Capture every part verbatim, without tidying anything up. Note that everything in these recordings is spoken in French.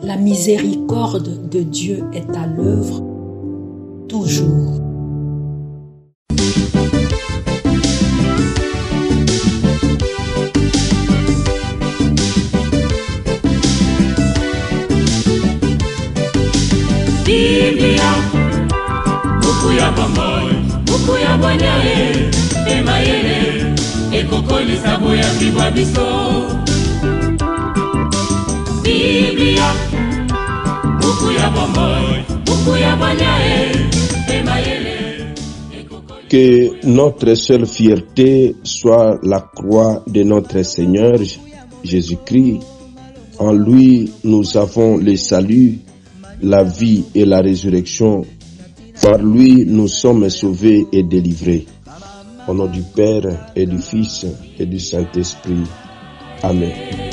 La miséricorde de Dieu est à l'œuvre toujours. Biblia, buku ya bomoi, buku ya bonyae, emayele, ekokoli sabo ya bibwa biso. Biblia, buku ya bomoi, buku ya bonyae, emayele, ekokoli. Que notre seule fierté soit la croix de notre Seigneur Jésus-Christ. En lui, nous avons le salut, la vie et la résurrection. Par lui, nous sommes sauvés et délivrés. Au nom du Père et du Fils et du Saint-Esprit. Amen.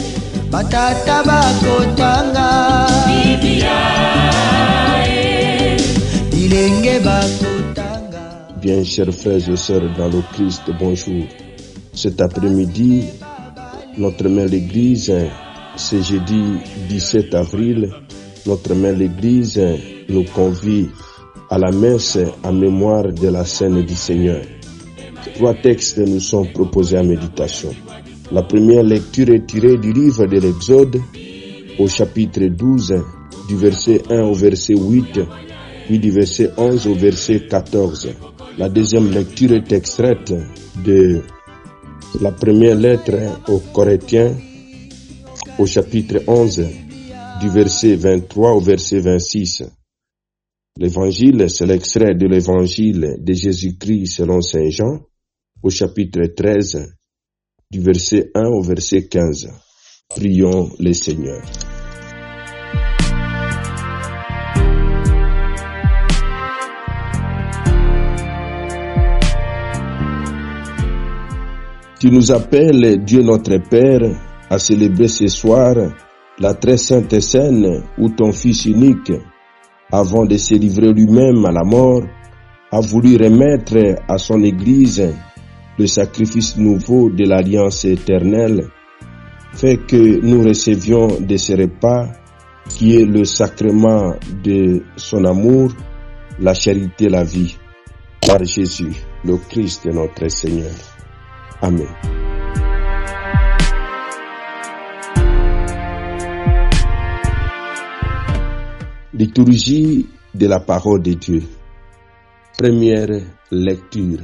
Bien, chers frères et sœurs dans le Christ, bonjour. Cet après-midi, notre mère l'Église, ce jeudi dix-sept avril, notre mère l'Église nous convie à la messe en mémoire de la scène du Seigneur. Trois textes nous sont proposés à méditation. La première lecture est tirée du livre de l'Exode au chapitre douze, du verset un au verset huit, puis du verset onze au verset quatorze. La deuxième lecture est extraite de la première lettre aux Corinthiens au chapitre onze, du verset vingt-trois au verset vingt-six. L'évangile, c'est l'extrait de l'évangile de Jésus-Christ selon saint Jean, au chapitre treize, du verset un au verset quinze. Prions le Seigneur. Tu nous appelles, Dieu notre Père, à célébrer ce soir la très sainte scène où ton Fils unique, avant de se livrer lui-même à la mort, a voulu remettre à son Église le sacrifice nouveau de l'alliance éternelle, fait que nous recevions de ce repas qui est le sacrement de son amour, la charité, la vie, par Jésus, le Christ notre Seigneur. Amen. Liturgie de la parole de Dieu. Première lecture.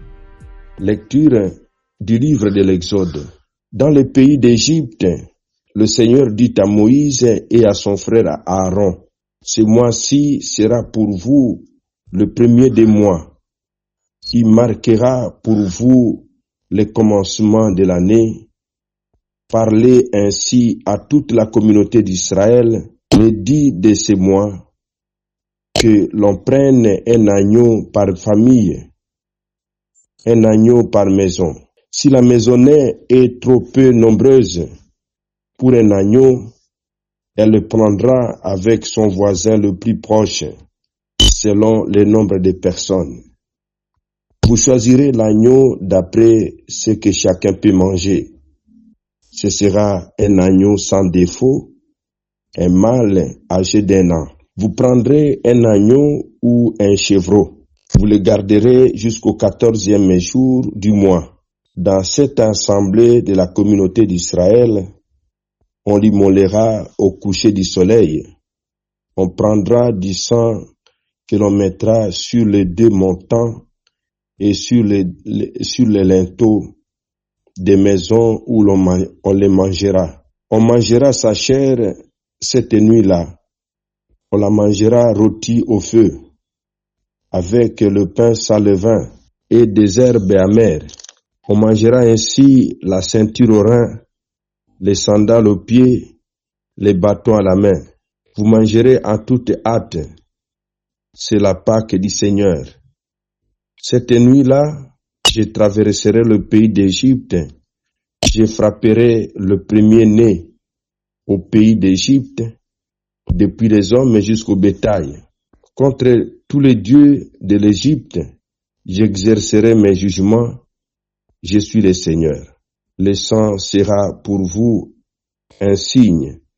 Lecture du livre de l'Exode. Dans le pays d'Égypte, le Seigneur dit à Moïse et à son frère Aaron, ce mois-ci sera pour vous le premier des mois, qui marquera pour vous le commencement de l'année. Parlez ainsi à toute la communauté d'Israël. Le dit de ces mois que l'on prenne un agneau par famille, un agneau par maison. Si la maisonnée est trop peu nombreuse pour un agneau, elle le prendra avec son voisin le plus proche, selon le nombre de personnes. Vous choisirez l'agneau d'après ce que chacun peut manger. Ce sera un agneau sans défaut, un mâle âgé d'un an. Vous prendrez un agneau ou un chevreau. Vous le garderez jusqu'au quatorzième jour du mois. Dans cette assemblée de la communauté d'Israël, on l'immolera au coucher du soleil. On prendra du sang que l'on mettra sur les deux montants et sur les, les, sur les linteaux des maisons où l'on on les mangera. On mangera sa chair cette nuit-là. On la mangera rôtie au feu, avec le pain sans levain et des herbes amères. On mangera ainsi la ceinture au rein, les sandales aux pieds, les bâtons à la main. Vous mangerez en toute hâte. C'est la Pâque du Seigneur. Cette nuit-là, je traverserai le pays d'Égypte. Je frapperai le premier-né au pays d'Égypte, depuis les hommes jusqu'au bétail. Contre tous les dieux de l'Égypte, j'exercerai mes jugements. Je suis le Seigneur. Le sang sera pour vous un signe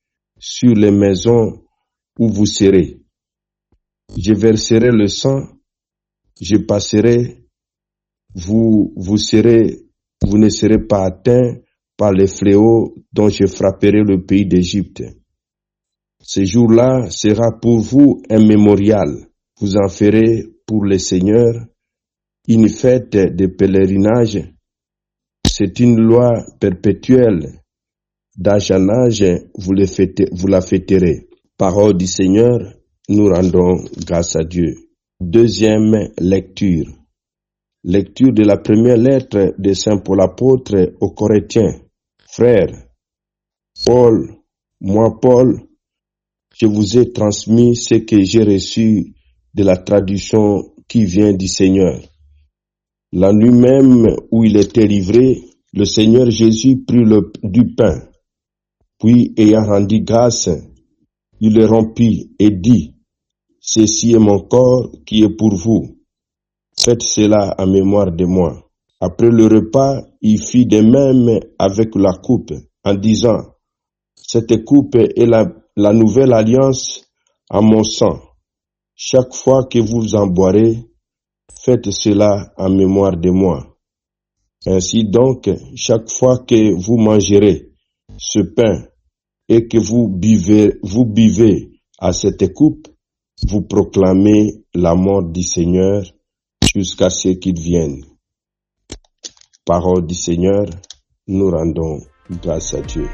sur les maisons où vous serez. Je verserai le sang, je passerai, vous, vous serez, vous ne serez pas atteints par les fléaux dont je frapperai le pays d'Égypte. Ce jour-là sera pour vous un mémorial. Vous en ferez pour le Seigneur une fête de pèlerinage. C'est une loi perpétuelle. D'âge en âge, vous, le fêtez, vous la fêterez. Parole du Seigneur, nous rendons grâce à Dieu. Deuxième lecture. Lecture de la première lettre de Saint Paul apôtre aux Corinthiens. Frères, Paul, moi Paul, je vous ai transmis ce que j'ai reçu de la tradition qui vient du Seigneur. La nuit même où il était livré, le Seigneur Jésus prit le, du pain, puis ayant rendu grâce, il le rompit et dit, « Ceci est mon corps qui est pour vous. Faites cela en mémoire de moi. » Après le repas, il fit de même avec la coupe, en disant, « Cette coupe est la, la nouvelle alliance en mon sang. Chaque fois que vous en boirez, faites cela en mémoire de moi. Ainsi donc, chaque fois que vous mangerez ce pain et que vous buvez, vous buvez à cette coupe, vous proclamez la mort du Seigneur jusqu'à ce qu'il vienne. » Parole du Seigneur, nous rendons grâce à Dieu.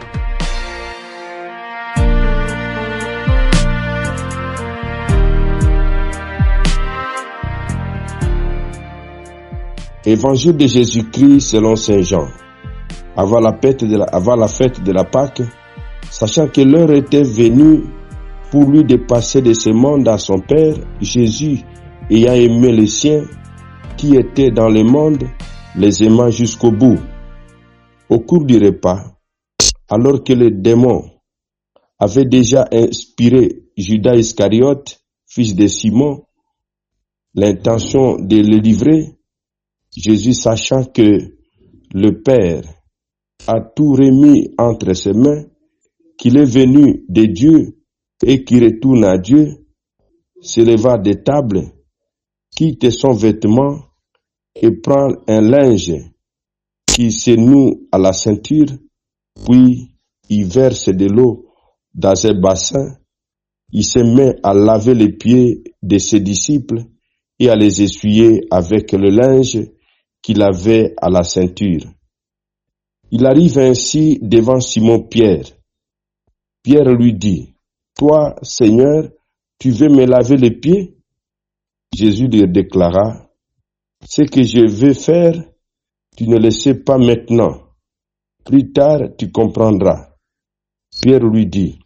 Évangile de Jésus-Christ selon Saint Jean. Avant la fête de la, avant la fête de la Pâque, sachant que l'heure était venue pour lui de passer de ce monde à son Père, Jésus, ayant aimé les siens qui étaient dans le monde, les aimant jusqu'au bout. Au cours du repas, alors que le démon avait déjà inspiré Judas Iscariote, fils de Simon, l'intention de le livrer, Jésus, sachant que le Père a tout remis entre ses mains, qu'il est venu de Dieu et qu'il retourne à Dieu, se leva de table, quitte son vêtement et prend un linge qui se noue à la ceinture, puis il verse de l'eau dans un bassin, il se met à laver les pieds de ses disciples et à les essuyer avec le linge qu'il avait à la ceinture. Il arrive ainsi devant Simon-Pierre. Pierre lui dit, « Toi, Seigneur, tu veux me laver les pieds ?» Jésus lui déclara, « Ce que je veux faire, tu ne le sais pas maintenant. Plus tard, tu comprendras. » Pierre lui dit,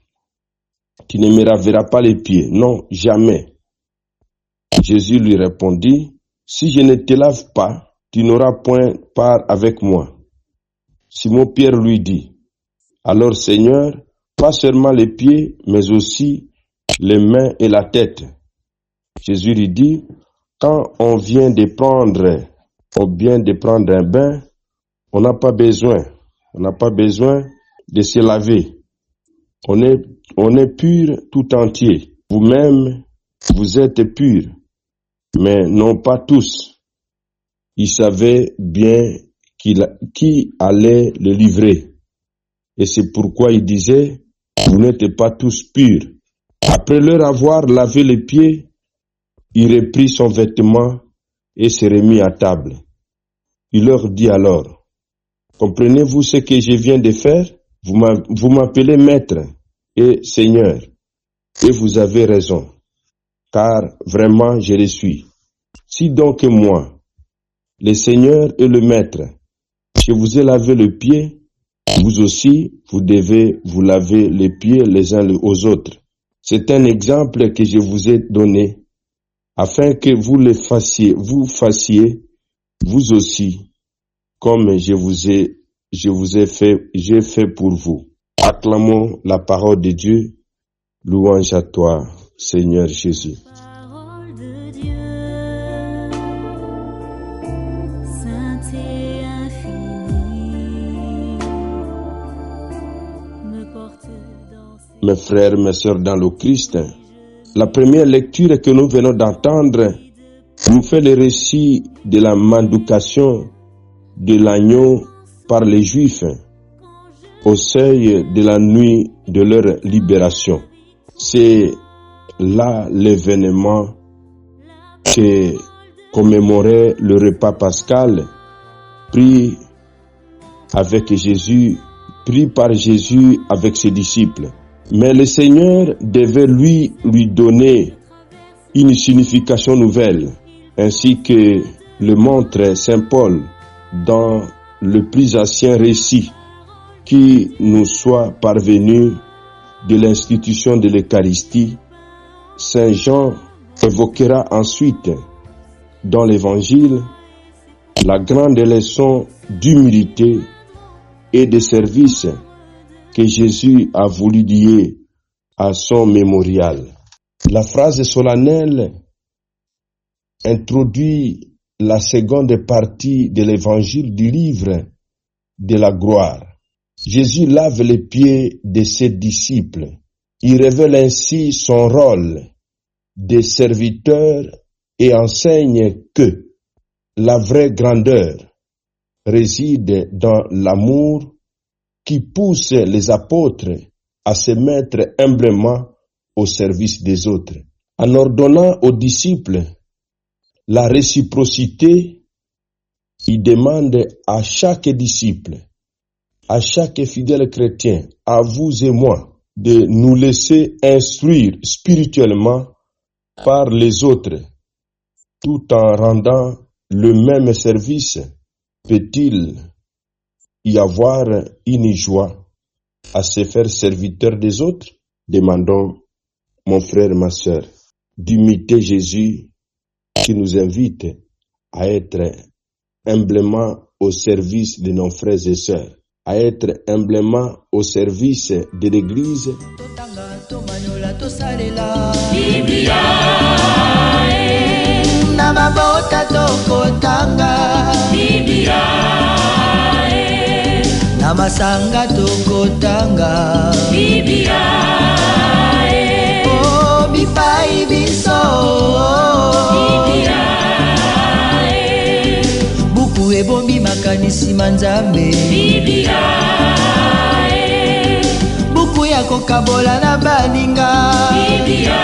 « Tu ne me laveras pas les pieds. Non, jamais. » Jésus lui répondit, « Si je ne te lave pas, tu n'auras point part avec moi. » Simon-Pierre lui dit, « Alors Seigneur, pas seulement les pieds, mais aussi les mains et la tête. » Jésus lui dit, « Quand on vient de prendre, on vient de prendre un bain, on n'a pas besoin, on n'a pas besoin de se laver. On est, on est pur tout entier. Vous-même, vous êtes purs, mais non pas tous. » Il savait bien qu'il, qui allait le livrer. Et c'est pourquoi il disait, vous n'êtes pas tous purs. Après leur avoir lavé les pieds, il reprit son vêtement et se remit à table. Il leur dit alors, comprenez-vous ce que je viens de faire? Vous m'appelez maître et Seigneur, et vous avez raison, car vraiment je le suis. Si donc moi, le Seigneur et le Maître, je vous ai lavé le pied, vous aussi, vous devez vous laver les pieds les uns aux autres. C'est un exemple que je vous ai donné, afin que vous le fassiez, vous fassiez, vous aussi, comme je vous ai, je vous ai fait, j'ai fait pour vous. Acclamons la parole de Dieu, louange à toi, Seigneur Jésus. Porte dans ses mes frères, mes sœurs dans le Christ, la première lecture que nous venons d'entendre nous fait le récit de la manducation de l'agneau par les Juifs au seuil de la nuit de leur libération. C'est là l'événement que commémorait le repas pascal pris avec Jésus, pris par Jésus avec ses disciples. Mais le Seigneur devait lui, lui donner une signification nouvelle, ainsi que le montre Saint Paul dans le plus ancien récit qui nous soit parvenu de l'institution de l'Eucharistie. Saint Jean évoquera ensuite dans l'Évangile la grande leçon d'humilité et de service que Jésus a voulu dire à son mémorial. La phrase solennelle introduit la seconde partie de l'évangile du livre de la gloire. Jésus lave les pieds de ses disciples. Il révèle ainsi son rôle de serviteur et enseigne que la vraie grandeur réside dans l'amour qui pousse les apôtres à se mettre humblement au service des autres. En ordonnant aux disciples la réciprocité, il demande à chaque disciple, à chaque fidèle chrétien, à vous et moi, de nous laisser instruire spirituellement par les autres, tout en rendant le même service. Peut-il y avoir une joie à se faire serviteur des autres? Demandons, mon frère, ma sœur, d'imiter Jésus qui nous invite à être humblement au service de nos frères et sœurs, à être humblement au service de l'Église. Namasanga tokotanga Biblia oh bipai biso Biblia buku ebombi makanisi manzambe Biblia buku ya kokabola na baninga Biblia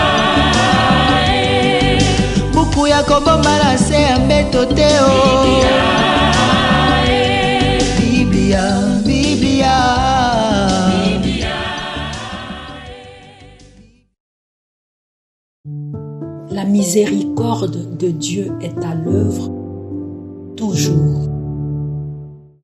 buku ya kobomba na se ya mbeto teo Biblia La miséricorde de Dieu est à l'œuvre toujours.